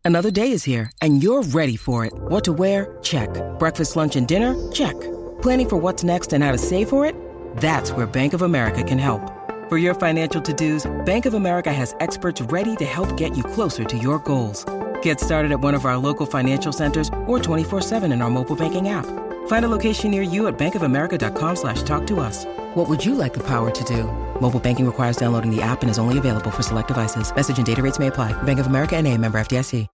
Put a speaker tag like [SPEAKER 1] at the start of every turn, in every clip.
[SPEAKER 1] Another day is here, and you're ready for it. What to wear? Check. Breakfast, lunch, and dinner? Check. Planning for what's next and how to save for it? That's where Bank of America can help. For your financial to-dos, Bank of America has experts ready to help get you closer to your goals. Get started at one of our local financial centers or 24/7 in our mobile banking app. Find a location near you at bankofamerica.com/talktous. What would you like the power to do? Mobile banking requires downloading the app and is only available for select devices. Message and data rates may apply. Bank of America N.A., member FDIC.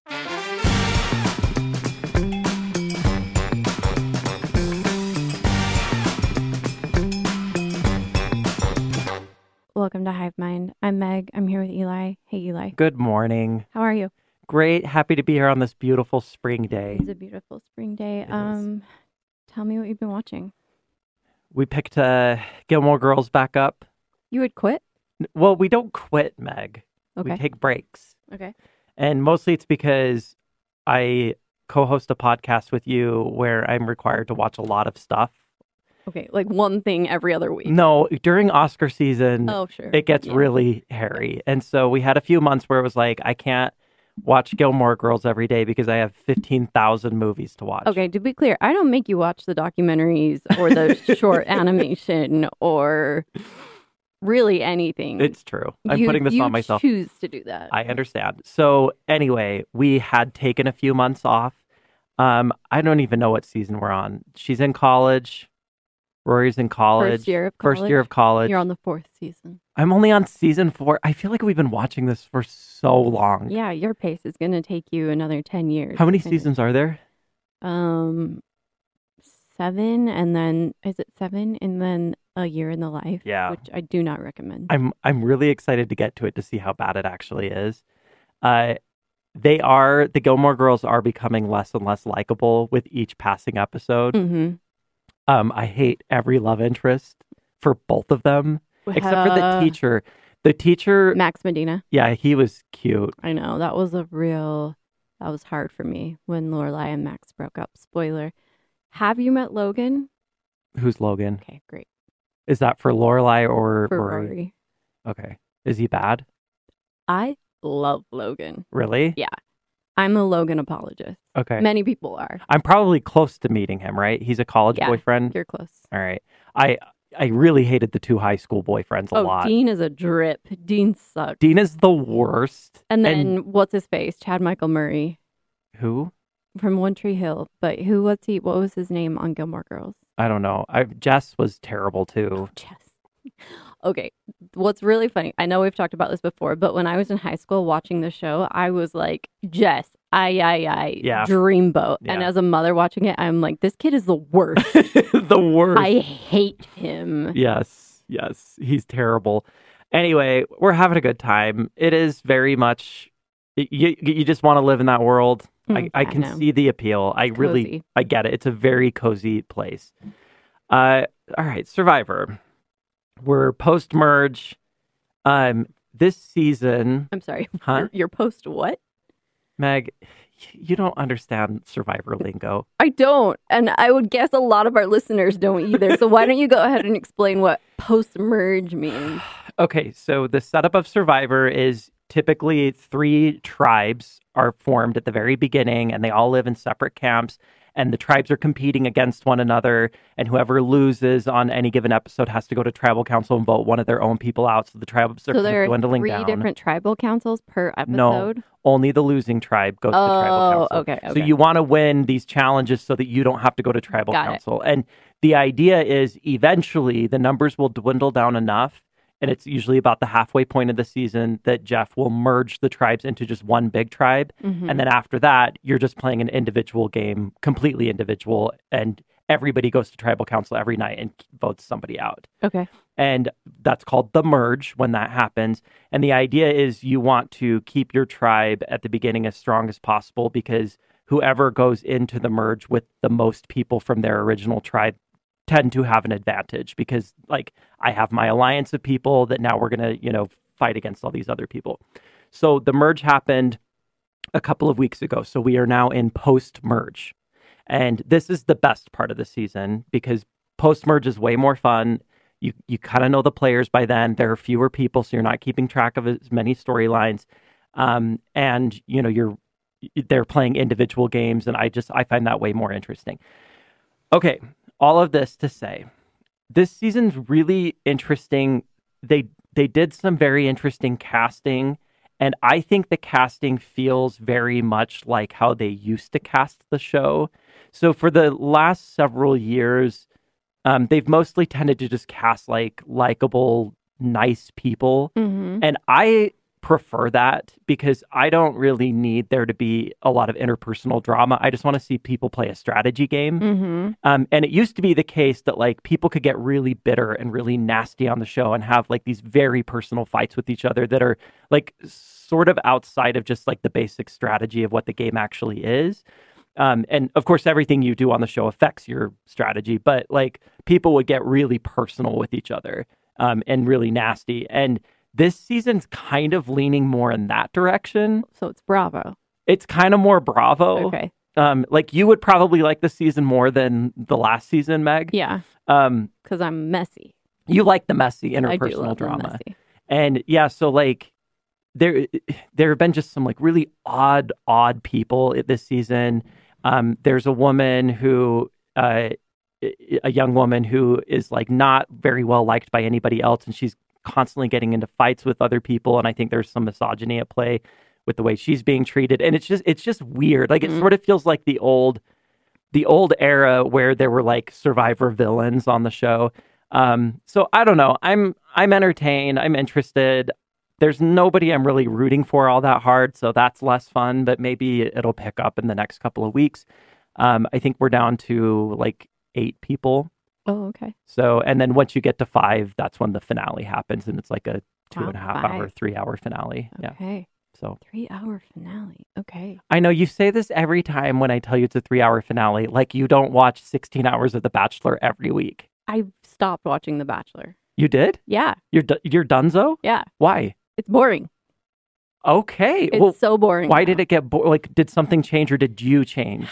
[SPEAKER 2] Welcome to Hive Mind. I'm Meg. I'm here with Eli. Hey, Eli.
[SPEAKER 3] Good morning.
[SPEAKER 2] How are you?
[SPEAKER 3] Great. Happy to be here on this beautiful spring day.
[SPEAKER 2] It's a beautiful spring day. Tell me what you've been watching.
[SPEAKER 3] We picked Gilmore Girls back up.
[SPEAKER 2] You would quit?
[SPEAKER 3] Well, we don't quit, Meg.
[SPEAKER 2] Okay.
[SPEAKER 3] We take breaks.
[SPEAKER 2] Okay.
[SPEAKER 3] And mostly it's because I co-host a podcast with you where I'm required to watch a lot of stuff.
[SPEAKER 2] Okay, like one thing every other week.
[SPEAKER 3] No, during Oscar season,
[SPEAKER 2] Oh, sure.
[SPEAKER 3] it gets really hairy. And so we had a few months where it was like, I can't watch Gilmore Girls every day because I have 15,000 movies to watch.
[SPEAKER 2] Okay, to be clear, I don't make you watch the documentaries or the short animation or really anything.
[SPEAKER 3] It's true. I'm putting this on myself.
[SPEAKER 2] You choose to do that.
[SPEAKER 3] I understand. So anyway, we had taken a few months off. I don't even know what season we're on. She's in college. Rory's in college.
[SPEAKER 2] First year of college. You're on the 4th season.
[SPEAKER 3] I'm only on season 4. I feel like we've been watching this for so long.
[SPEAKER 2] Yeah, your pace is going to take you another 10 years.
[SPEAKER 3] How many seasons are there?
[SPEAKER 2] 7, and then is it 7 and then a year in the life?
[SPEAKER 3] Yeah,
[SPEAKER 2] which I do not recommend.
[SPEAKER 3] I'm really excited to get to it to see how bad it actually is. The Gilmore Girls are becoming less and less likable with each passing episode.
[SPEAKER 2] Mm-hmm.
[SPEAKER 3] I hate every love interest for both of them, except for the teacher. The teacher,
[SPEAKER 2] Max Medina.
[SPEAKER 3] Yeah, he was cute.
[SPEAKER 2] I know. That was hard for me when Lorelai and Max broke up. Spoiler. Have you met Logan?
[SPEAKER 3] Who's Logan?
[SPEAKER 2] Okay, great.
[SPEAKER 3] Is that for Lorelai or
[SPEAKER 2] For
[SPEAKER 3] Rory?
[SPEAKER 2] Rory.
[SPEAKER 3] Okay. Is he bad?
[SPEAKER 2] I love Logan.
[SPEAKER 3] Really?
[SPEAKER 2] Yeah. I'm a Logan apologist.
[SPEAKER 3] Okay.
[SPEAKER 2] Many people are.
[SPEAKER 3] I'm probably close to meeting him, right? He's a college boyfriend.
[SPEAKER 2] You're close.
[SPEAKER 3] All right. I really hated the 2 high school boyfriends a lot.
[SPEAKER 2] Dean is a drip. Dean sucks.
[SPEAKER 3] Dean is the worst.
[SPEAKER 2] And then what's his face? Chad Michael Murray.
[SPEAKER 3] Who?
[SPEAKER 2] From One Tree Hill. But who was he? What was his name on Gilmore Girls?
[SPEAKER 3] I don't know. Jess was terrible too.
[SPEAKER 2] Jess. Okay. What's really funny, I know we've talked about this before, but when I was in high school watching the show, I was like, Jess,
[SPEAKER 3] yeah.
[SPEAKER 2] Dreamboat.
[SPEAKER 3] Yeah.
[SPEAKER 2] And as a mother watching it, I'm like, this kid is the worst.
[SPEAKER 3] The worst.
[SPEAKER 2] I hate him.
[SPEAKER 3] Yes. He's terrible. Anyway, we're having a good time. It is very much, you just want to live in that world. I can see the appeal. I get it. It's a very cozy place. All right, Survivor. We're post-merge. This season...
[SPEAKER 2] I'm sorry.
[SPEAKER 3] Huh?
[SPEAKER 2] You're post what?
[SPEAKER 3] Meg, you don't understand Survivor lingo.
[SPEAKER 2] I don't. And I would guess a lot of our listeners don't either. So why don't you go ahead and explain what post-merge means?
[SPEAKER 3] Okay, so the setup of Survivor is typically 3 tribes are formed at the very beginning, and they all live in separate camps. And the tribes are competing against one another, and whoever loses on any given episode has to go to tribal council and vote one of their own people out. So the tribes are dwindling down.
[SPEAKER 2] So there are 3 different tribal councils per episode?
[SPEAKER 3] No, only the losing tribe goes to tribal council.
[SPEAKER 2] Okay.
[SPEAKER 3] So you want to win these challenges so that you don't have to go to tribal council. And the idea is eventually the numbers will dwindle down enough, and it's usually about the halfway point of the season that Jeff will merge the tribes into just one big tribe.
[SPEAKER 2] Mm-hmm.
[SPEAKER 3] And then after that, you're just playing an individual game, completely individual, and everybody goes to tribal council every night and votes somebody out.
[SPEAKER 2] Okay.
[SPEAKER 3] And that's called the merge when that happens. And the idea is you want to keep your tribe at the beginning as strong as possible, because whoever goes into the merge with the most people from their original tribe tend to have an advantage, because like I have my alliance of people that now we're going to, fight against all these other people. So the merge happened a couple of weeks ago. So we are now in post-merge. And this is the best part of the season because post-merge is way more fun. You kind of know the players by then. There are fewer people, so you're not keeping track of as many storylines. And, you're they're playing individual games, and I find that way more interesting. Okay, all of this to say, this season's really interesting. They did some very interesting casting, and I think the casting feels very much like how they used to cast the show. So for the last several years, they've mostly tended to just cast like likable, nice people. And I prefer that because I don't really need there to be a lot of interpersonal drama. I just want to see people play a strategy game. And it used to be the case that like people could get really bitter and really nasty on the show and have like these very personal fights with each other that are like sort of outside of just like the basic strategy of what the game actually is. And of course, everything you do on the show affects your strategy, but like people would get really personal with each other and really nasty. And this season's kind of leaning more in that direction.
[SPEAKER 2] So it's Bravo.
[SPEAKER 3] It's kind of more Bravo.
[SPEAKER 2] Okay.
[SPEAKER 3] Like you would probably like this season more than the last season, Meg.
[SPEAKER 2] Yeah. Because I'm messy.
[SPEAKER 3] You like the messy
[SPEAKER 2] I do
[SPEAKER 3] interpersonal
[SPEAKER 2] love the
[SPEAKER 3] drama.
[SPEAKER 2] messy.
[SPEAKER 3] And yeah, so like there have been just some like really odd people this season. There's a woman who a young woman who is like not very well liked by anybody else, and she's constantly getting into fights with other people, and I think there's some misogyny at play with the way she's being treated, and it's just weird. Like it sort of feels like the old era where there were like Survivor villains on the show. So I don't know. I'm entertained. I'm interested. There's nobody I'm really rooting for all that hard, so that's less fun, but maybe it'll pick up in the next couple of weeks. I think we're down to like 8 people.
[SPEAKER 2] Oh, okay.
[SPEAKER 3] So, and then once you get to 5, that's when the finale happens, and it's like a 2.5 hour, 3 hour finale.
[SPEAKER 2] Okay.
[SPEAKER 3] Yeah. So
[SPEAKER 2] 3-hour finale. Okay.
[SPEAKER 3] I know you say this every time when I tell you it's a 3-hour finale, like you don't watch 16 hours of The Bachelor every week.
[SPEAKER 2] I stopped watching The Bachelor.
[SPEAKER 3] You did?
[SPEAKER 2] Yeah.
[SPEAKER 3] You're donezo?
[SPEAKER 2] Yeah.
[SPEAKER 3] Why?
[SPEAKER 2] It's boring.
[SPEAKER 3] Okay.
[SPEAKER 2] It's so boring.
[SPEAKER 3] Why
[SPEAKER 2] now.
[SPEAKER 3] did it get like, did something change or did you change?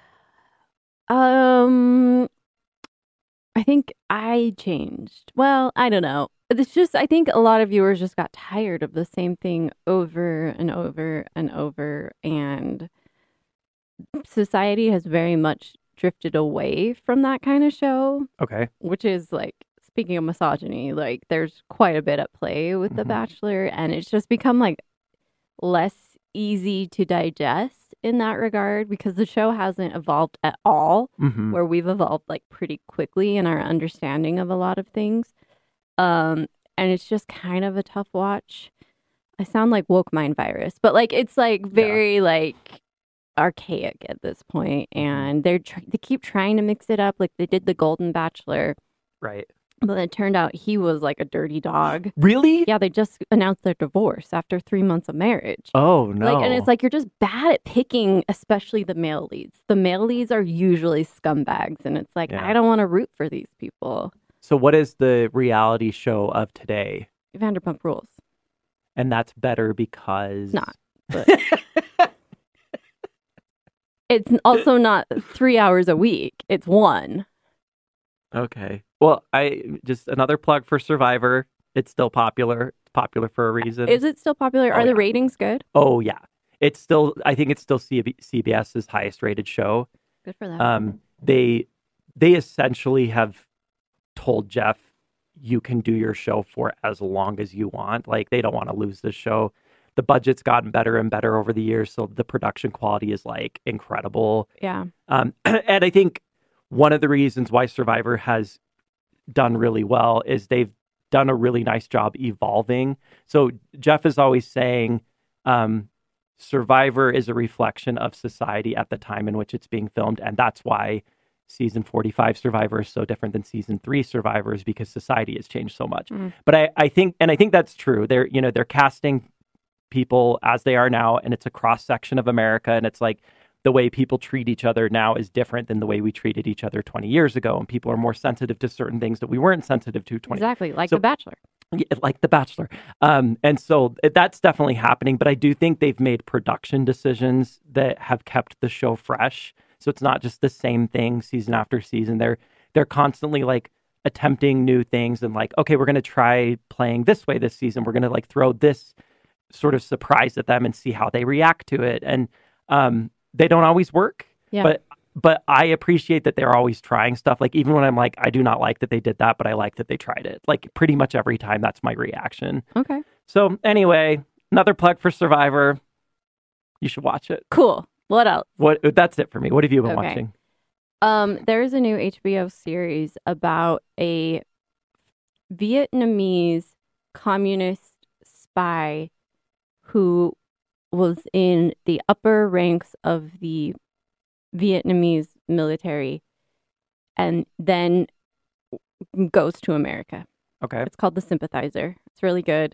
[SPEAKER 2] I think I changed. Well, I don't know. It's just, I think a lot of viewers just got tired of the same thing over and over and over. And society has very much drifted away from that kind of show.
[SPEAKER 3] Okay.
[SPEAKER 2] Which is like, speaking of misogyny, like there's quite a bit at play with The Bachelor. And it's just become like less easy to digest in that regard because the show hasn't evolved at all, where we've evolved like pretty quickly in our understanding of a lot of things. And it's just kind of a tough watch. I sound like woke mind virus, but like it's like very like archaic at this point, and they keep trying to mix it up like they did the Golden Bachelor.
[SPEAKER 3] Right.
[SPEAKER 2] But it turned out he was like a dirty dog.
[SPEAKER 3] Really?
[SPEAKER 2] Yeah, they just announced their divorce after 3 months of marriage.
[SPEAKER 3] Oh, no.
[SPEAKER 2] Like, and it's like you're just bad at picking, especially the male leads. The male leads are usually scumbags, and it's like, I don't want to root for these people.
[SPEAKER 3] So what is the reality show of today?
[SPEAKER 2] Vanderpump Rules.
[SPEAKER 3] And that's better because...
[SPEAKER 2] It's not. But it's also not 3 hours a week. It's 1.
[SPEAKER 3] Okay. Well, just another plug for Survivor. It's still popular. It's popular for a reason.
[SPEAKER 2] Is it still popular? Are the ratings good?
[SPEAKER 3] Oh, yeah. I think it's still CBS's highest rated show.
[SPEAKER 2] Good for them.
[SPEAKER 3] They essentially have told Jeff, you can do your show for as long as you want. Like, they don't want to lose the show. The budget's gotten better and better over the years, so the production quality is like incredible.
[SPEAKER 2] Yeah.
[SPEAKER 3] And I think one of the reasons why Survivor has done really well is they've done a really nice job evolving. So Jeff is always saying Survivor is a reflection of society at the time in which it's being filmed. And that's why season 45 Survivor is so different than season 3 Survivor, is because society has changed so much. But I think that's true. They're casting people as they are now, and it's a cross section of America. And it's like, the way people treat each other now is different than the way we treated each other 20 years ago. And people are more sensitive to certain things that we weren't sensitive to 20
[SPEAKER 2] Exactly, like The Bachelor.
[SPEAKER 3] Yeah, like The Bachelor. And so that's definitely happening. But I do think they've made production decisions that have kept the show fresh. So it's not just the same thing season after season. They're constantly like attempting new things and like, okay, we're going to try playing this way this season. We're going to like throw this sort of surprise at them and see how they react to it. And They don't always work,
[SPEAKER 2] Yeah.
[SPEAKER 3] but I appreciate that they're always trying stuff. Like even when I'm like, I do not like that they did that, but I like that they tried it. Like pretty much every time, that's my reaction.
[SPEAKER 2] Okay.
[SPEAKER 3] So anyway, another plug for Survivor. You should watch it.
[SPEAKER 2] Cool. What else?
[SPEAKER 3] That's it for me. What have you been
[SPEAKER 2] Okay.
[SPEAKER 3] watching?
[SPEAKER 2] There's a new HBO series about a Vietnamese communist spy who was in the upper ranks of the Vietnamese military and then goes to America.
[SPEAKER 3] Okay.
[SPEAKER 2] It's called The Sympathizer. It's really good.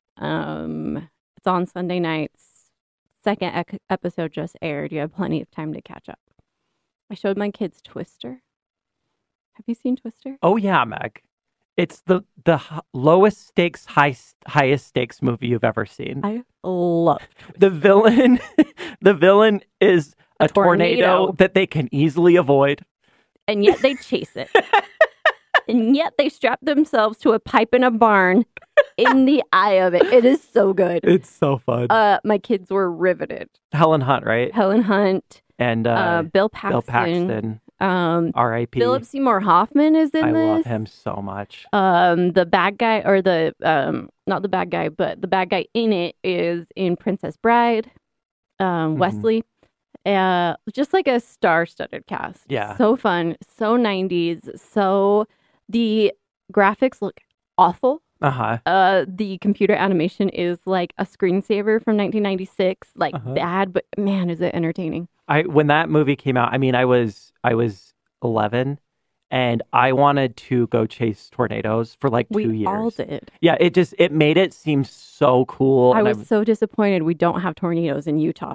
[SPEAKER 2] It's on Sunday nights. Second episode just aired. You have plenty of time to catch up. I showed my kids Twister. Have you seen Twister?
[SPEAKER 3] Oh yeah, Meg. It's the lowest stakes, highest stakes movie you've ever seen.
[SPEAKER 2] I love Twister.
[SPEAKER 3] The villain is a tornado
[SPEAKER 2] tornado.
[SPEAKER 3] that they can easily avoid.
[SPEAKER 2] And yet they chase it. And yet they strap themselves to a pipe in a barn in the eye of it. It is so good.
[SPEAKER 3] It's so fun.
[SPEAKER 2] My kids were riveted.
[SPEAKER 3] Helen Hunt, right?
[SPEAKER 2] Helen Hunt,
[SPEAKER 3] And
[SPEAKER 2] Bill Paxton.
[SPEAKER 3] Bill Paxton. R.I.P.
[SPEAKER 2] Philip Seymour Hoffman is in
[SPEAKER 3] I
[SPEAKER 2] this.
[SPEAKER 3] love him so much.
[SPEAKER 2] The bad guy, or not the bad guy, but the bad guy in it is in Princess Bride, Wesley. Just like a star-studded cast.
[SPEAKER 3] Yeah.
[SPEAKER 2] So fun, so 90s. So the graphics look awful.
[SPEAKER 3] Uh-huh.
[SPEAKER 2] The computer animation is like a screensaver from 1996. Like bad, but man, is it entertaining.
[SPEAKER 3] When that movie came out, I mean, I was 11 and I wanted to go chase tornadoes for like 2 years.
[SPEAKER 2] We all did.
[SPEAKER 3] Yeah, it made it seem so cool.
[SPEAKER 2] I
[SPEAKER 3] and
[SPEAKER 2] was so disappointed we don't have tornadoes in Utah.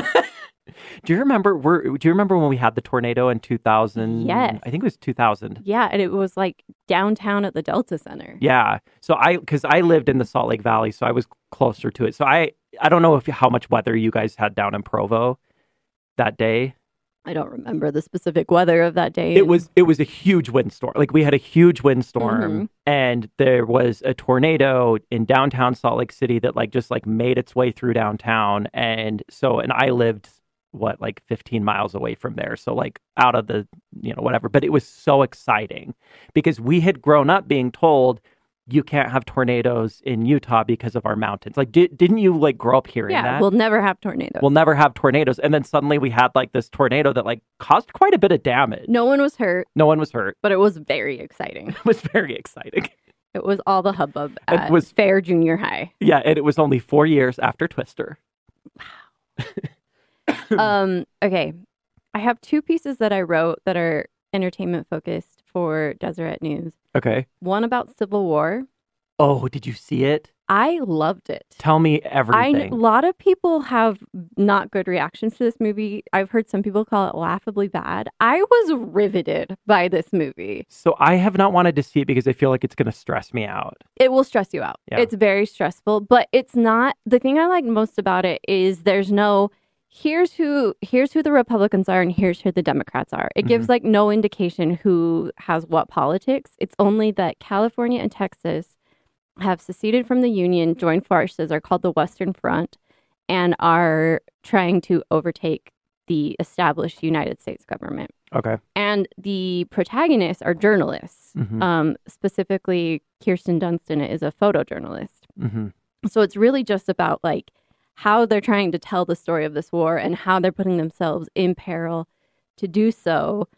[SPEAKER 3] Do you remember when we had the tornado in 2000?
[SPEAKER 2] Yes.
[SPEAKER 3] I think it was 2000.
[SPEAKER 2] Yeah, and it was like downtown at the Delta Center.
[SPEAKER 3] Yeah. So because I lived in the Salt Lake Valley, so I was closer to it. So I don't know how much weather you guys had down in Provo that day.
[SPEAKER 2] I don't remember the specific weather of that day.
[SPEAKER 3] It was a huge windstorm. Like we had a huge windstorm and there was a tornado in downtown Salt Lake City that just made its way through downtown. And I lived like 15 miles away from there. So out of the, whatever, but it was so exciting because we had grown up being told you can't have tornadoes in Utah because of our mountains. Didn't you grow up hearing that?
[SPEAKER 2] Yeah, we'll never have tornadoes.
[SPEAKER 3] We'll never have tornadoes. And then suddenly we had this tornado that caused quite a bit of damage.
[SPEAKER 2] No one was hurt.
[SPEAKER 3] No one was hurt.
[SPEAKER 2] But it was very exciting.
[SPEAKER 3] It was very exciting.
[SPEAKER 2] It was all the hubbub at Fair Junior High.
[SPEAKER 3] Yeah, and it was only 4 years after Twister.
[SPEAKER 2] Okay. I have two pieces that I wrote that are entertainment focused for Deseret News.
[SPEAKER 3] Okay.
[SPEAKER 2] One about Civil War.
[SPEAKER 3] Oh, did you see it?
[SPEAKER 2] I loved it.
[SPEAKER 3] Tell me everything.
[SPEAKER 2] A lot of people have not good reactions to this movie. I've heard some people call it laughably bad. I was riveted by this movie.
[SPEAKER 3] So I have not wanted to see it because I feel like it's going to stress me out.
[SPEAKER 2] It will stress you out.
[SPEAKER 3] Yeah.
[SPEAKER 2] It's very stressful, but it's not. The thing I like most about it is there's no, here's who the Republicans are and here's who the Democrats are. It gives no indication who has what politics. It's only that California and Texas have seceded from the Union, joined forces, are called the Western Front, and are trying to overtake the established United States government.
[SPEAKER 3] Okay.
[SPEAKER 2] And the protagonists are journalists. Specifically, Kirsten Dunstan is a photojournalist. So it's really just about how they're trying to tell the story of this war and how they're putting themselves in peril to do so.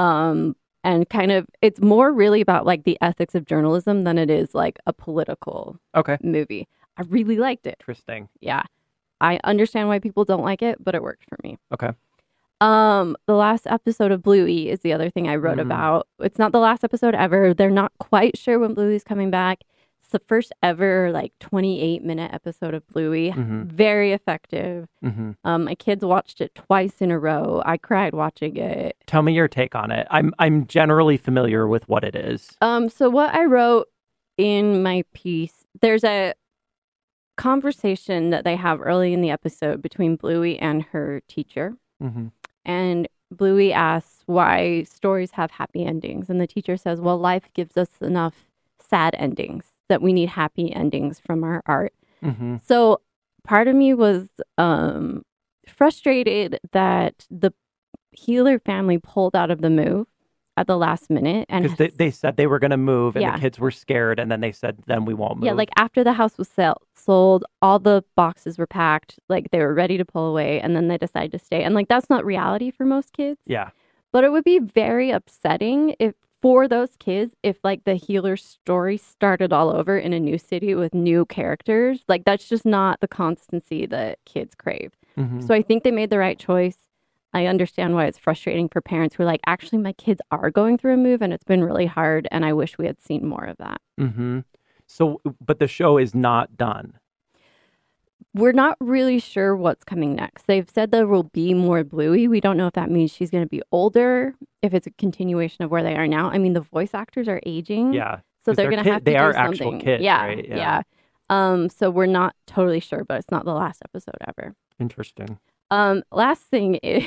[SPEAKER 2] And kind of, it's more really about the ethics of journalism than it is a political movie. I really liked it.
[SPEAKER 3] Interesting.
[SPEAKER 2] Yeah. I understand why people don't like it, but it worked for me.
[SPEAKER 3] Okay.
[SPEAKER 2] The last episode of Bluey is the other thing I wrote about. It's not the last episode ever. They're not quite sure when Bluey's coming back. It's the first ever 28-minute episode of Bluey. Very effective. My kids watched it twice in a row. I cried watching it.
[SPEAKER 3] Tell me your take on it. I'm generally familiar with what it is.
[SPEAKER 2] So what I wrote in my piece, there's a conversation that they have early in the episode between Bluey and her teacher. And Bluey asks why stories have happy endings. And the teacher says, well, life gives us enough sad endings that we need happy endings from our art. So part of me was frustrated that the Healer family pulled out of the move at the last minute. And
[SPEAKER 3] Because they said they were going to move and
[SPEAKER 2] Yeah.
[SPEAKER 3] the kids were scared. And then they said, then we won't move.
[SPEAKER 2] yeah, like after the house was sold, all the boxes were packed, like they were ready to pull away, and then they decided to stay. And like that's not reality for most kids.
[SPEAKER 3] Yeah.
[SPEAKER 2] But it would be very upsetting for those kids if like the Healer story started all over in a new city with new characters. Like that's just not the constancy that kids crave.
[SPEAKER 3] Mhm.
[SPEAKER 2] So I think they made the right choice. I understand why it's frustrating for parents who are like, actually, my kids are going through a move and it's been really hard. And I wish we had seen more of that.
[SPEAKER 3] Mm-hmm. So, but the show is not done.
[SPEAKER 2] We're not really sure what's coming next. They've said there will be more Bluey. We don't know if that means she's going to be older, if it's a continuation of where they are now. I mean, the voice actors are aging.
[SPEAKER 3] Yeah.
[SPEAKER 2] So
[SPEAKER 3] 'Cause
[SPEAKER 2] they're going to have to
[SPEAKER 3] They
[SPEAKER 2] do
[SPEAKER 3] are
[SPEAKER 2] something.
[SPEAKER 3] actual kids,
[SPEAKER 2] yeah,
[SPEAKER 3] right?
[SPEAKER 2] Yeah. So we're not totally sure, but it's not the last episode ever.
[SPEAKER 3] Interesting.
[SPEAKER 2] Last thing is,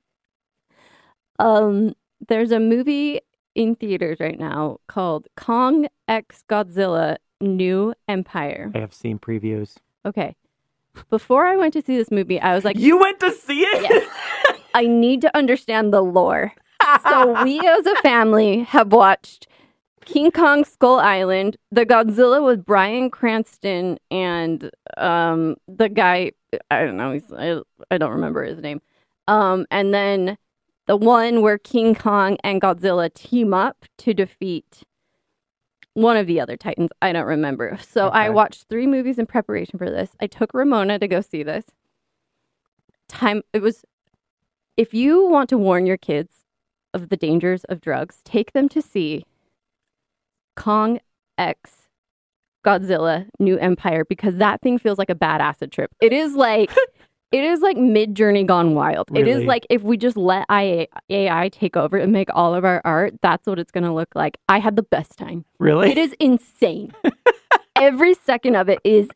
[SPEAKER 2] there's a movie in theaters right now called Kong X Godzilla New Empire.
[SPEAKER 3] I have seen previews.
[SPEAKER 2] Okay. Before I went to see this movie, I was like,
[SPEAKER 3] You went to see it?
[SPEAKER 2] Yes. I need to understand the lore. So we as a family have watched King Kong Skull Island, the Godzilla with Bryan Cranston and the guy, I don't know, I don't remember his name. And then the one where King Kong and Godzilla team up to defeat one of the other Titans. I don't remember. So I
[SPEAKER 3] Okay.
[SPEAKER 2] watched 3 movies in preparation for this. I took Ramona to go see this. If you want to warn your kids of the dangers of drugs, take them to see Kong X Godzilla New Empire, because that thing feels like a bad acid trip. It is like Mid-Journey gone wild. It is
[SPEAKER 3] Really?
[SPEAKER 2] like if we just let AI take over and make all of our art, that's what it's going to look like. I had the best time.
[SPEAKER 3] Really?
[SPEAKER 2] It is insane. Every second of it is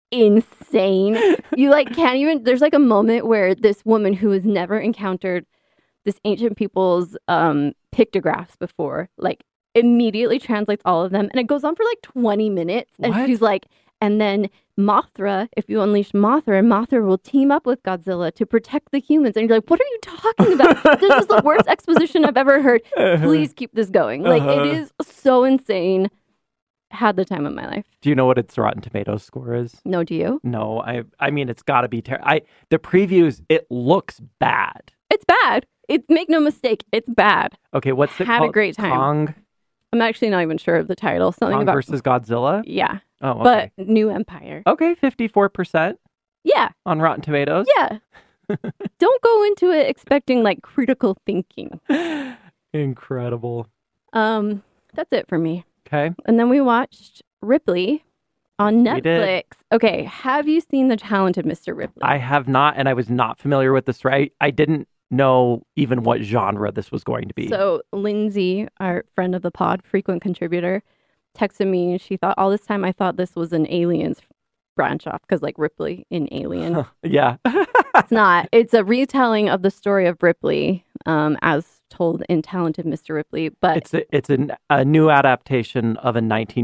[SPEAKER 2] insane. You like can't even, there's like a moment where this woman who has never encountered this ancient people's pictographs before, like immediately translates all of them. And it goes on for like 20 minutes. And
[SPEAKER 3] What?
[SPEAKER 2] she's like, and then Mothra, if you unleash Mothra will team up with Godzilla to protect the humans. And you're like, what are you talking about? This is the worst exposition I've ever heard. Please keep this going. Like, it is so insane. Had the time of my life.
[SPEAKER 3] Do you know what its Rotten Tomatoes score is?
[SPEAKER 2] No, do you?
[SPEAKER 3] No, I mean it's got to be terrible. The previews, it looks bad.
[SPEAKER 2] It's bad. Make no mistake, it's bad.
[SPEAKER 3] Okay, what's it
[SPEAKER 2] Had a
[SPEAKER 3] called?
[SPEAKER 2] great time.
[SPEAKER 3] Kong
[SPEAKER 2] I'm actually not even sure of the title. Something about
[SPEAKER 3] versus Godzilla?
[SPEAKER 2] yeah,
[SPEAKER 3] Oh, okay.
[SPEAKER 2] but New Empire.
[SPEAKER 3] Okay, 54%
[SPEAKER 2] Yeah,
[SPEAKER 3] on Rotten Tomatoes.
[SPEAKER 2] yeah. Don't go into it expecting like critical thinking.
[SPEAKER 3] Incredible.
[SPEAKER 2] That's it for me.
[SPEAKER 3] Okay.
[SPEAKER 2] And then we watched Ripley on
[SPEAKER 3] We did.
[SPEAKER 2] Netflix. Okay, have you seen The Talented Mr. Ripley?
[SPEAKER 3] I have not, and I was not familiar with this, right? I didn't know even what genre this was going to be.
[SPEAKER 2] So Lindsay, our friend of the pod, frequent contributor, texted me. She thought all this time I thought this was an Aliens branch off because like Ripley in Alien.
[SPEAKER 3] Yeah.
[SPEAKER 2] It's not. It's a retelling of the story of Ripley, as told in Talented Mr. Ripley. But
[SPEAKER 3] it's a new adaptation of a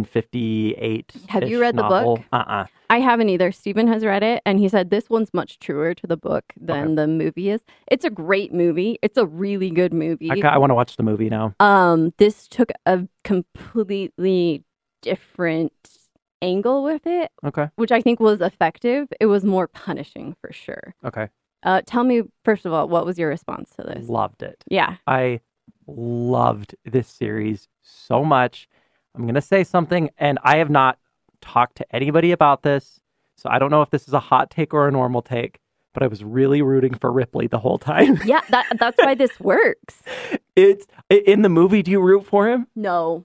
[SPEAKER 3] 1958.
[SPEAKER 2] Have you read the
[SPEAKER 3] novel.
[SPEAKER 2] book?
[SPEAKER 3] Uh-uh.
[SPEAKER 2] I haven't either. Stephen has read it, and he said this one's much truer to the book than
[SPEAKER 3] Okay.
[SPEAKER 2] the movie is. It's a great movie. It's a really good movie.
[SPEAKER 3] I want to watch the movie now.
[SPEAKER 2] This took a completely different angle with it,
[SPEAKER 3] Okay.
[SPEAKER 2] which I think was effective. It was more punishing for sure.
[SPEAKER 3] Okay.
[SPEAKER 2] Tell me, first of all, what was your response to this?
[SPEAKER 3] Loved it.
[SPEAKER 2] Yeah.
[SPEAKER 3] I loved this series so much. I'm going to say something, and I have not talked to anybody about this, so I don't know if this is a hot take or a normal take, but I was really rooting for Ripley the whole time.
[SPEAKER 2] Yeah, that's why this works.
[SPEAKER 3] It's in the movie. Do you root for him?
[SPEAKER 2] No.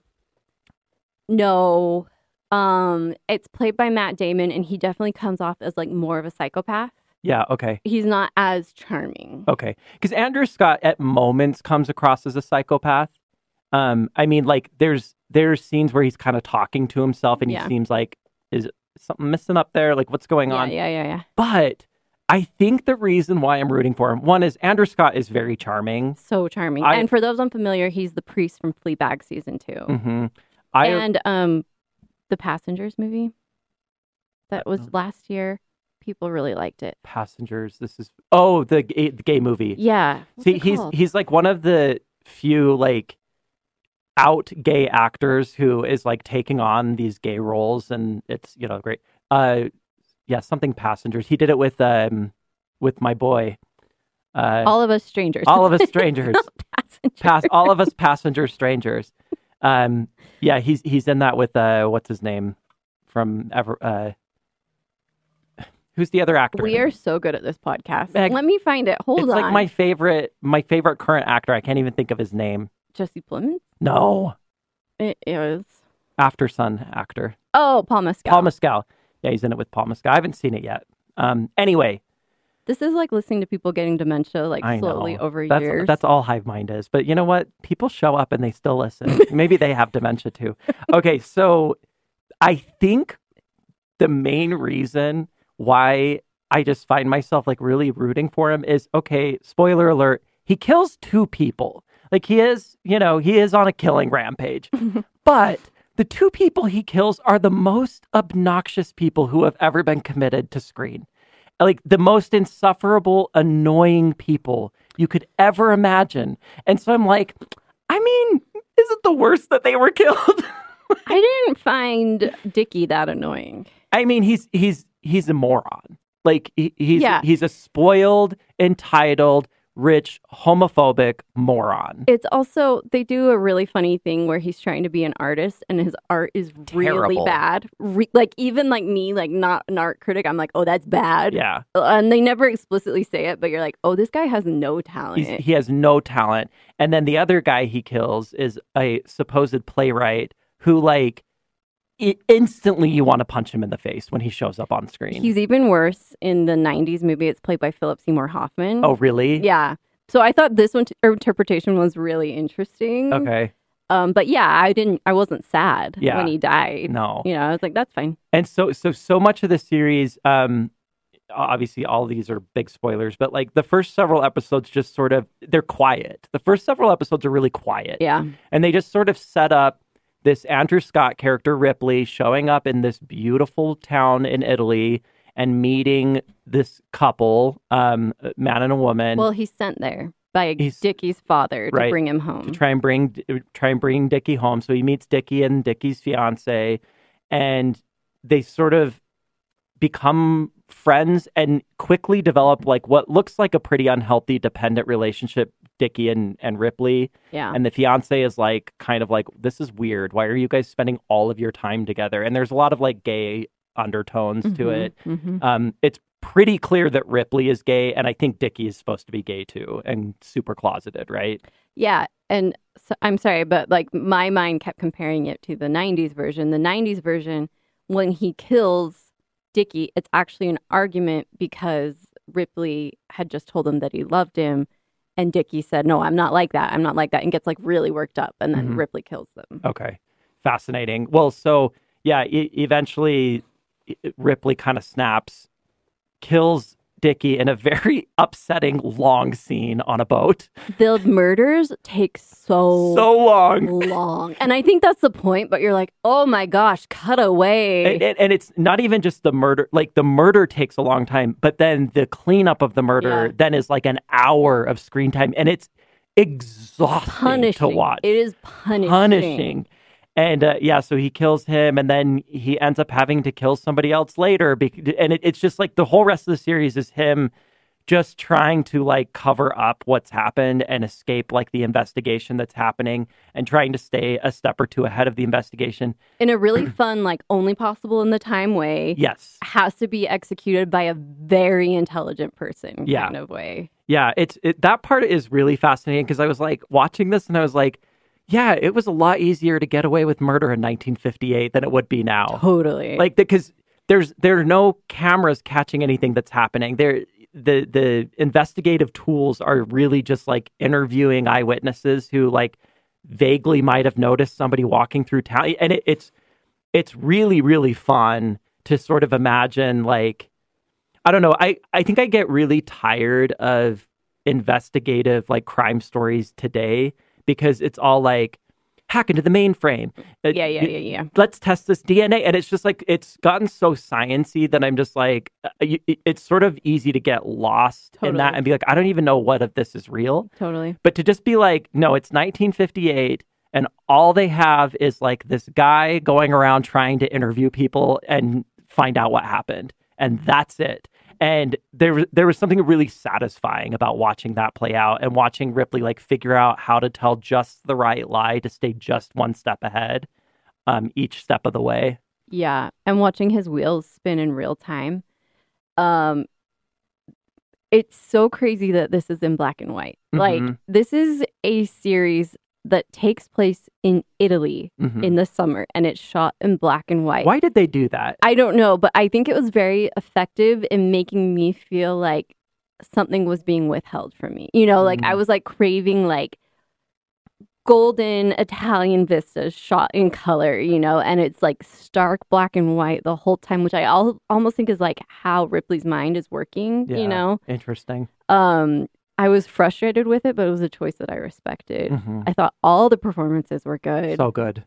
[SPEAKER 2] It's played by Matt Damon, and he definitely comes off as like more of a psychopath.
[SPEAKER 3] Yeah. Okay.
[SPEAKER 2] He's not as charming.
[SPEAKER 3] Okay. Because Andrew Scott at moments comes across as a psychopath. I mean, like there's scenes where he's kind of talking to himself, and he
[SPEAKER 2] Yeah.
[SPEAKER 3] seems like, is something missing up there? Like what's going on?
[SPEAKER 2] Yeah.
[SPEAKER 3] But I think the reason why I'm rooting for him, one is Andrew Scott is very charming.
[SPEAKER 2] So charming.
[SPEAKER 3] I-
[SPEAKER 2] And for those unfamiliar, he's the priest from Fleabag season 2.
[SPEAKER 3] Mm-hmm.
[SPEAKER 2] And the Passengers movie that was last year. people really liked it.
[SPEAKER 3] Passengers. This is the gay movie.
[SPEAKER 2] Yeah. What's
[SPEAKER 3] See,
[SPEAKER 2] it
[SPEAKER 3] he's
[SPEAKER 2] called?
[SPEAKER 3] he's like one of the few like out gay actors who is like taking on these gay roles, and it's great. Yeah, something Passengers. He did it with my boy.
[SPEAKER 2] All of Us Strangers.
[SPEAKER 3] All of Us Strangers.
[SPEAKER 2] Passengers.
[SPEAKER 3] All of Us Passengers Strangers. Yeah, he's in that with what's his name from who's the other actor?
[SPEAKER 2] We are so good at this podcast.
[SPEAKER 3] Meg,
[SPEAKER 2] Let me find it. Hold
[SPEAKER 3] it's
[SPEAKER 2] on.
[SPEAKER 3] like my favorite current actor. I can't even think of his name.
[SPEAKER 2] Jesse Plemons?
[SPEAKER 3] No,
[SPEAKER 2] It is.
[SPEAKER 3] After Sun actor.
[SPEAKER 2] Oh, Paul Mescal.
[SPEAKER 3] Paul Mescal. Yeah, he's in it with Paul Mescal. I haven't seen it yet. Anyway,
[SPEAKER 2] This is like listening to people getting dementia like
[SPEAKER 3] I
[SPEAKER 2] slowly
[SPEAKER 3] know.
[SPEAKER 2] over
[SPEAKER 3] That's,
[SPEAKER 2] years.
[SPEAKER 3] That's all Hive Mind is. But you know what? People show up and they still listen. Maybe they have dementia too. Okay, so I think the main reason why I just find myself like really rooting for him is, okay, spoiler alert, he kills 2 people. Like he is on a killing rampage. But the 2 people he kills are the most obnoxious people who have ever been committed to screen. Like the most insufferable, annoying people you could ever imagine. And so I'm like, I mean, is it the worst that they were killed?
[SPEAKER 2] I didn't find Dickie that annoying.
[SPEAKER 3] I mean, he's a moron. Like
[SPEAKER 2] Yeah.
[SPEAKER 3] he's a spoiled, entitled, rich, homophobic moron.
[SPEAKER 2] It's also, they do a really funny thing where he's trying to be an artist and his art is really
[SPEAKER 3] Terrible.
[SPEAKER 2] bad. Like, even like me, like not an art critic, I'm like, oh, that's bad.
[SPEAKER 3] Yeah.
[SPEAKER 2] And they never explicitly say it, but you're like, oh, this guy has no talent.
[SPEAKER 3] He has no talent. And then the other guy he kills is a supposed playwright who, like, instantly you want to punch him in the face when he shows up on screen.
[SPEAKER 2] He's even worse in the 90s movie. It's played by Philip Seymour Hoffman.
[SPEAKER 3] Oh, really?
[SPEAKER 2] Yeah. So I thought this one interpretation was really interesting.
[SPEAKER 3] Okay.
[SPEAKER 2] But yeah, I wasn't sad
[SPEAKER 3] Yeah.
[SPEAKER 2] when he died.
[SPEAKER 3] No.
[SPEAKER 2] I was like, that's fine.
[SPEAKER 3] And so much of the series, obviously all these are big spoilers, but like the first several episodes just sort of, they're quiet. The first several episodes are really quiet.
[SPEAKER 2] Yeah.
[SPEAKER 3] And they just sort of set up this Andrew Scott character, Ripley, showing up in this beautiful town in Italy and meeting this couple, man and a woman.
[SPEAKER 2] Well, he's sent there by Dickie's father to
[SPEAKER 3] Right.
[SPEAKER 2] bring him home.
[SPEAKER 3] to try and bring Dickie home. So he meets Dickie and Dickie's fiance, and they sort of become friends and quickly develop like what looks like a pretty unhealthy dependent relationship, Dickie and Ripley.
[SPEAKER 2] Yeah.
[SPEAKER 3] And the fiance is like kind of like, this is weird. Why are you guys spending all of your time together? And there's a lot of like gay undertones to it.
[SPEAKER 2] Mhm.
[SPEAKER 3] It's pretty clear that Ripley is gay, and I think Dickie is supposed to be gay too and super closeted, right?
[SPEAKER 2] Yeah. And so, I'm sorry, but like my mind kept comparing it to the 90s version. The 90s version, when he kills Dickie, it's actually an argument because Ripley had just told him that he loved him. And Dickie said, no, I'm not like that. I'm not like that. And gets like really worked up. And then Ripley kills them.
[SPEAKER 3] Okay. Fascinating. Well, so yeah, eventually Ripley kind of snaps, kills Dickie in a very upsetting long scene on a boat.
[SPEAKER 2] The murders take so
[SPEAKER 3] long.
[SPEAKER 2] And I think that's the point, but you're like, oh my gosh, cut away.
[SPEAKER 3] And it's not even just the murder. Like the murder takes a long time, but then the cleanup of the murder then is like an hour of screen time. And it's exhausting to watch.
[SPEAKER 2] It is punishing.
[SPEAKER 3] And so he kills him, and then he ends up having to kill somebody else later. And it's just like the whole rest of the series is him just trying to like cover up what's happened and escape like the investigation that's happening and trying to stay a step or two ahead of the investigation.
[SPEAKER 2] In a really fun, like only possible in the time way.
[SPEAKER 3] Yes.
[SPEAKER 2] Has to be executed by a very intelligent person kind of way.
[SPEAKER 3] Yeah, that part is really fascinating because I was like watching this and I was like, yeah, it was a lot easier to get away with murder in 1958 than it would be now.
[SPEAKER 2] Totally.
[SPEAKER 3] Like, because there are no cameras catching anything that's happening. The investigative tools are really just like interviewing eyewitnesses who like vaguely might have noticed somebody walking through town. And it's really, really fun to sort of imagine, like, I don't know. I think I get really tired of investigative like crime stories today, because it's all like, hack into the mainframe. Let's test this DNA. And it's just like, it's gotten so sciencey that I'm just like, it's sort of easy to get lost in that and be like, I don't even know what if this is real.
[SPEAKER 2] Totally.
[SPEAKER 3] But to just be like, no, it's 1958 and all they have is like this guy going around trying to interview people and find out what happened. And that's it. And there was something really satisfying about watching that play out and watching Ripley like figure out how to tell just the right lie to stay just one step ahead each step of the way.
[SPEAKER 2] Yeah. And watching his wheels spin in real time. It's so crazy that this is in black and white.
[SPEAKER 3] Mm-hmm.
[SPEAKER 2] Like, this is a series that takes place in Italy in the summer, and it's shot in black and white.
[SPEAKER 3] Why did they do that?
[SPEAKER 2] I don't know, but I think it was very effective in making me feel like something was being withheld from me. You know, like I was like craving like golden Italian vistas shot in color, you know, and it's like stark black and white the whole time, which I almost think is like how Ripley's mind is working, you know?
[SPEAKER 3] Interesting.
[SPEAKER 2] I was frustrated with it, but it was a choice that I respected. I thought all the performances were good.
[SPEAKER 3] So good.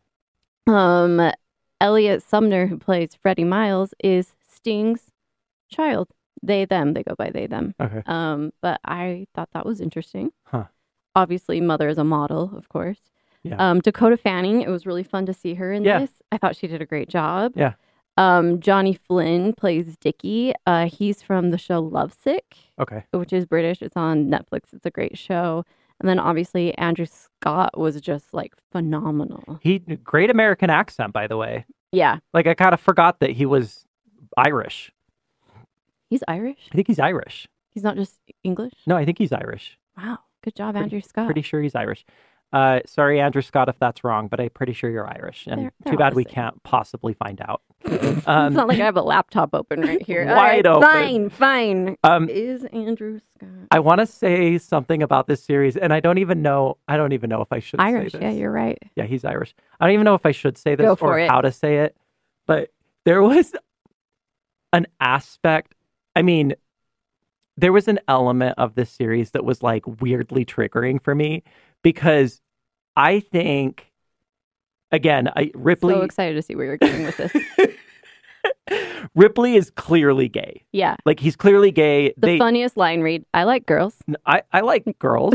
[SPEAKER 2] Elliot Sumner, who plays Freddie Miles, is Sting's child. They, them. They go by they, them.
[SPEAKER 3] Okay.
[SPEAKER 2] But I thought that was interesting.
[SPEAKER 3] Huh.
[SPEAKER 2] Obviously, Mother is a model, of course.
[SPEAKER 3] Yeah.
[SPEAKER 2] Dakota Fanning, it was really fun to see her in this. I thought she did a great job.
[SPEAKER 3] Yeah.
[SPEAKER 2] Johnny Flynn plays Dickie. He's from the show Lovesick, which is British. It's on Netflix. It's a great show. And then obviously Andrew Scott was just like phenomenal.
[SPEAKER 3] Great American accent, by the way.
[SPEAKER 2] Yeah.
[SPEAKER 3] Like I kind of forgot that he was Irish.
[SPEAKER 2] He's Irish?
[SPEAKER 3] I think he's Irish.
[SPEAKER 2] He's not just English?
[SPEAKER 3] No, I think he's Irish.
[SPEAKER 2] Wow. Good job, Andrew Scott.
[SPEAKER 3] Pretty sure he's Irish. Sorry, Andrew Scott, if that's wrong, but I'm pretty sure you're Irish. And
[SPEAKER 2] they're
[SPEAKER 3] too bad we
[SPEAKER 2] opposite.
[SPEAKER 3] can't possibly find out.
[SPEAKER 2] It's not like I have a laptop open right here.
[SPEAKER 3] Wide open.
[SPEAKER 2] Fine. Is Andrew Scott
[SPEAKER 3] I want to say something about this series, and I don't even know if I should
[SPEAKER 2] Irish?
[SPEAKER 3] say this.
[SPEAKER 2] Yeah, you're right.
[SPEAKER 3] Yeah, he's Irish. I don't even know if I should say this
[SPEAKER 2] Go for
[SPEAKER 3] or
[SPEAKER 2] it.
[SPEAKER 3] how to say it, but there was an aspect, I mean, there was an element of this series that was like weirdly triggering for me because I think, again, Ripley...
[SPEAKER 2] So excited to see where you're going with this.
[SPEAKER 3] Ripley is clearly gay.
[SPEAKER 2] Yeah.
[SPEAKER 3] Like, he's clearly gay.
[SPEAKER 2] The funniest line read, I like girls.
[SPEAKER 3] I like girls.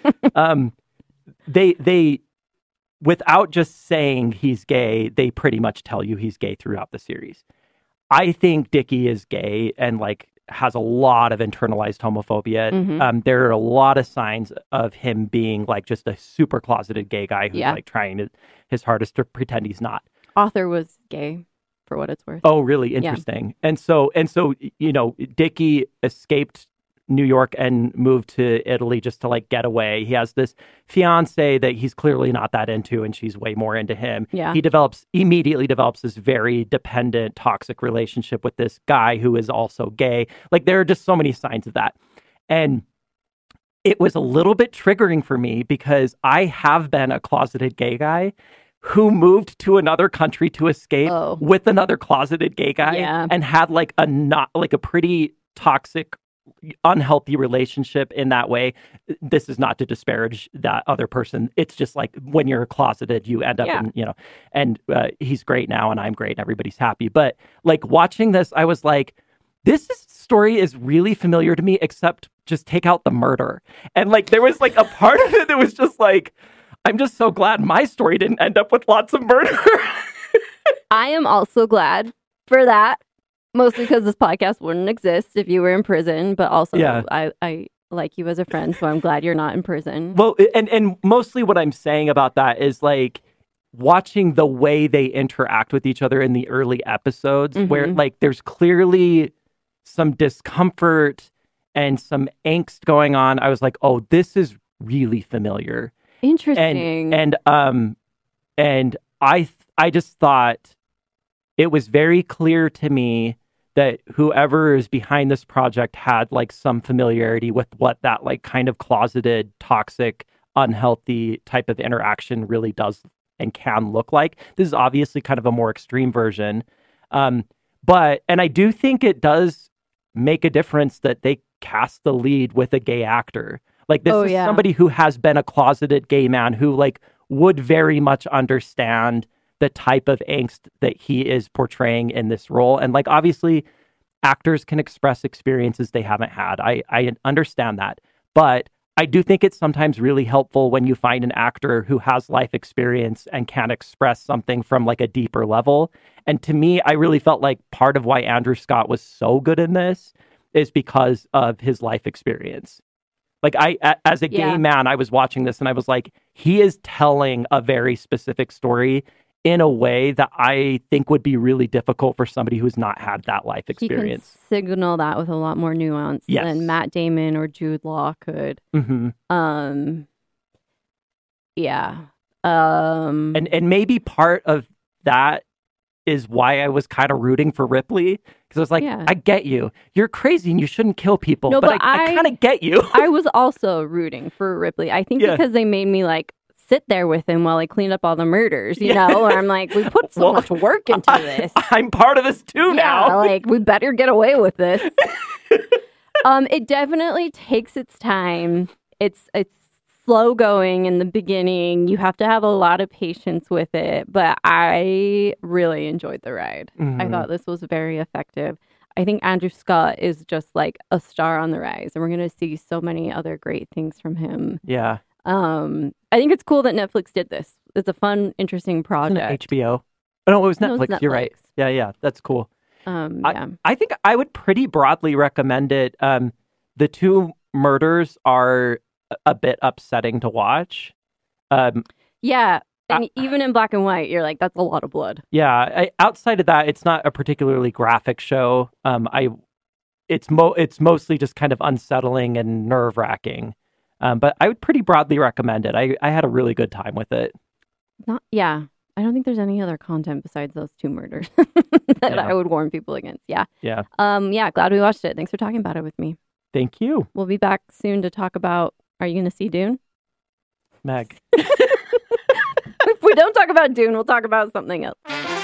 [SPEAKER 3] They without just saying he's gay, they pretty much tell you he's gay throughout the series. I think Dickie is gay and like has a lot of internalized homophobia. There are a lot of signs of him being like just a super closeted gay guy who's like trying his hardest to pretend he's not.
[SPEAKER 2] Author was gay, for what it's worth.
[SPEAKER 3] Oh, really? Interesting. Yeah. And so, you know, Dickie escaped New York and moved to Italy just to like get away. He has this fiance that he's clearly not that into, and she's way more into him.
[SPEAKER 2] Yeah.
[SPEAKER 3] He immediately develops this very dependent, toxic relationship with this guy who is also gay. Like, there are just so many signs of that. And it was a little bit triggering for me because I have been a closeted gay guy who moved to another country to escape with another closeted gay guy and had like a pretty toxic, unhealthy relationship in that way. This is not to disparage that other person. It's just like when you're closeted, you end up in, you know, and he's great now and I'm great and everybody's happy. But like watching this, I was like, this story is really familiar to me, except just take out the murder. And like, there was like a part of it that was just like, I'm just so glad my story didn't end up with lots of murder.
[SPEAKER 2] I am also glad for that. Mostly because this podcast wouldn't exist if you were in prison, but also I like you as a friend, so I'm glad you're not in prison.
[SPEAKER 3] Well, and mostly what I'm saying about that is like watching the way they interact with each other in the early episodes where like there's clearly some discomfort and some angst going on. I was like, oh, this is really familiar.
[SPEAKER 2] Interesting.
[SPEAKER 3] And I just thought it was very clear to me that whoever is behind this project had like some familiarity with what that like kind of closeted, toxic, unhealthy type of interaction really does and can look like. This is obviously kind of a more extreme version. And I do think it does make a difference that they cast the lead with a gay actor. Like this is somebody who has been a closeted gay man who like would very much understand the type of angst that he is portraying in this role. And like, obviously, actors can express experiences they haven't had. I understand that. But I do think it's sometimes really helpful when you find an actor who has life experience and can express something from like a deeper level. And to me, I really felt like part of why Andrew Scott was so good in this is because of his life experience. Like as a gay man, I was watching this and I was like, he is telling a very specific story in a way that I think would be really difficult for somebody who's not had that life experience.
[SPEAKER 2] He can signal that with a lot more nuance than Matt Damon or Jude Law could.
[SPEAKER 3] Mm-hmm. And maybe part of that is why I was kind of rooting for Ripley, because I was like, I get you. You're crazy and you shouldn't kill people, but I kind of get you.
[SPEAKER 2] I was also rooting for Ripley. I think because they made me like sit there with him while I cleaned up all the murders, you know, where I'm like, we put so much work into this.
[SPEAKER 3] I'm part of this too now.
[SPEAKER 2] Like, we better get away with this. It definitely takes its time. It's slow going in the beginning. You have to have a lot of patience with it, but I really enjoyed the ride. I thought this was very effective. I think Andrew Scott is just like a star on the rise, and we're going to see so many other great things from him.
[SPEAKER 3] Yeah.
[SPEAKER 2] I think it's cool that Netflix did this. It's a fun, interesting project.
[SPEAKER 3] Isn't it HBO? Oh, no, it was Netflix.
[SPEAKER 2] No, it was Netflix.
[SPEAKER 3] You're right. Yeah, that's cool.
[SPEAKER 2] Yeah.
[SPEAKER 3] I think I would pretty broadly recommend it. The two murders are a bit upsetting to watch.
[SPEAKER 2] Yeah, and even in black and white, you're like, that's a lot of blood.
[SPEAKER 3] Yeah, outside of that, it's not a particularly graphic show. It's mostly just kind of unsettling and nerve-wracking. But I would pretty broadly recommend it. I had a really good time with it.
[SPEAKER 2] I don't think there's any other content besides those two murders that I would warn people against. Yeah. Glad we watched it. Thanks for talking about it with me.
[SPEAKER 3] Thank you.
[SPEAKER 2] We'll be back soon to talk about, are you going to see Dune?
[SPEAKER 3] Meg.
[SPEAKER 2] If we don't talk about Dune, we'll talk about something else.